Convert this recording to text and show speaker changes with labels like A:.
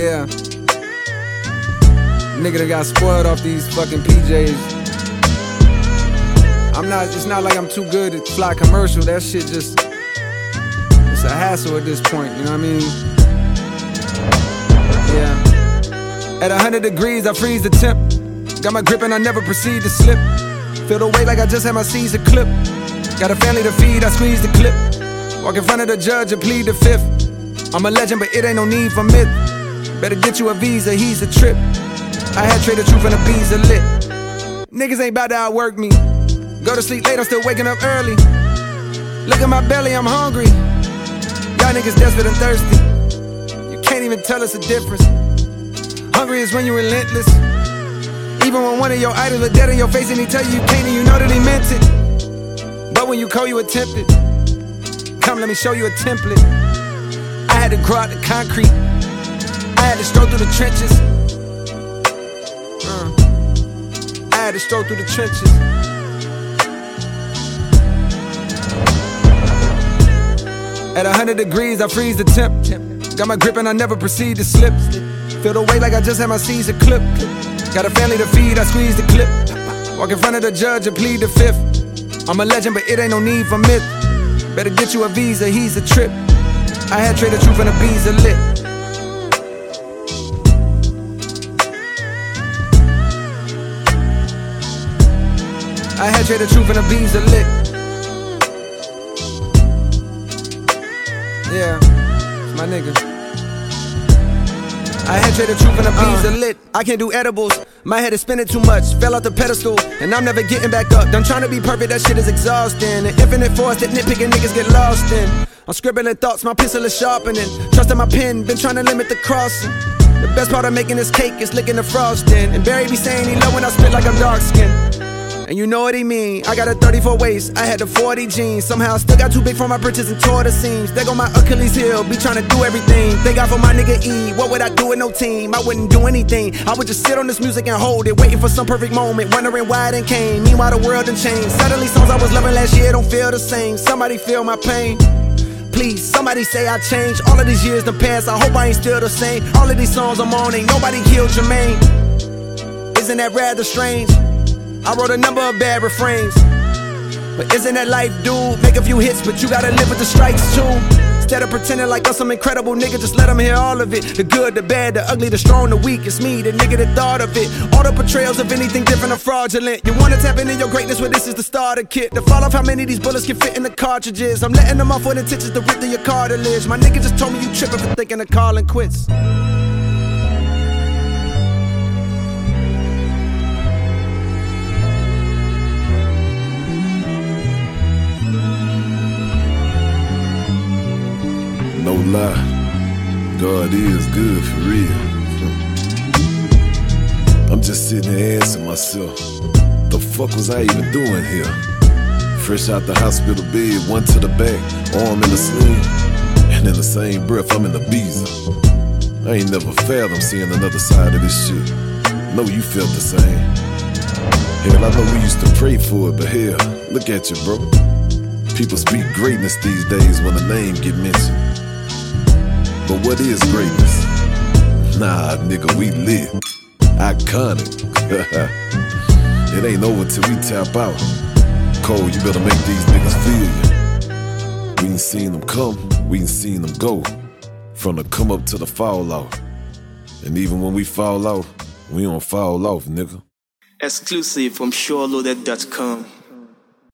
A: Yeah. Nigga that got spoiled off these fucking PJs. It's not like I'm too good at fly commercial. That shit just, it's a hassle at this point, you know what I mean? Yeah. At 100 degrees, I freeze the temp. Got my grip and I never proceed to slip. Feel the weight like I just had my Caesar clip. Got a family to feed, I squeeze the clip. Walk in front of the judge and plead the fifth. I'm a legend, but it ain't no need for myth. Better get you a visa, he's a trip. I had traded truth and the bees are lit. Niggas ain't about to outwork me. Go to sleep late, I'm still waking up early. Look at my belly, I'm hungry. Y'all niggas desperate and thirsty. You can't even tell us the difference. Hungry is when you're relentless. Even when one of your idols are dead in your face and he tell you can't and you know that he meant it. But when you call, you attempt it. Come, let me show you a template. I had to grow out the concrete. I had to stroll through the trenches. I had to stroll through the trenches. At 100 degrees, I freeze the temp. Got my grip and I never proceed to slip. Feel the weight like I just had my Caesar clip. Got a family to feed, I squeeze the clip. Walk in front of the judge and plead the fifth. I'm a legend, but it ain't no need for myth. Better get you a visa, he's a trip. I had traded truth and the bees are lit. I had traded truth and the bees are lit. Yeah, it's my nigga. I had traded truth and the bees are lit. I can't do edibles, my head is spinning too much. Fell off the pedestal, and I'm never getting back up. Done trying to be perfect, that shit is exhausting. An infinite force that nitpicking niggas get lost in. I'm scribbling thoughts, my pencil is sharpening. Trusting my pen, been trying to limit the crossing. The best part of making this cake is licking the frosting. And Barry be saying he love when I spit like I'm dark skinned. And you know what he mean, I got a 34 waist, I had the 40 jeans. Somehow I still got too big for my britches and tore the seams. There go my Achilles heel, be trying to do everything. Thank God for my nigga E, what would I do with no team? I wouldn't do anything, I would just sit on this music and hold it. Waiting for some perfect moment, wondering why it ain't came. Meanwhile the world done changed, suddenly songs I was loving last year don't feel the same. Somebody feel my pain, please, somebody say I changed. All of these years done passed, I hope I ain't still the same. All of these songs I'm on, ain't nobody killed Jermaine. Isn't that rather strange? I wrote a number of bad refrains, but isn't that life, dude? Make a few hits, but you gotta live with the strikes too. Instead of pretending like I'm some incredible nigga, just let them hear all of it. The good, the bad, the ugly, the strong, the weak. It's me, the nigga that thought of it. All the portrayals of anything different are fraudulent. You wanna tap into your greatness, well this is the starter kit. To fall off how many of these bullets can fit in the cartridges. I'm letting them off with intentions to rip through your cartilage. My nigga just told me you tripping for thinking of calling quits.
B: No lie, God is good for real. I'm just sitting here asking myself, the fuck was I even doing here? Fresh out the hospital bed, one to the back, arm in the sling, and in the same breath I'm in the visa. I ain't never fathomed seeing another side of this shit. Know you felt the same. Hell, I know we used to pray for it, but hell, look at you, bro. People speak greatness these days when a name get mentioned. But what is greatness? Nah, nigga, we lit. Iconic. It ain't over till we tap out. Cole, you better make these niggas feel you. We ain't seen them come, we ain't seen them go. From the come up to the fall off. And even when we fall off, we don't fall off, nigga.
C: Exclusive from SureLoaded.com.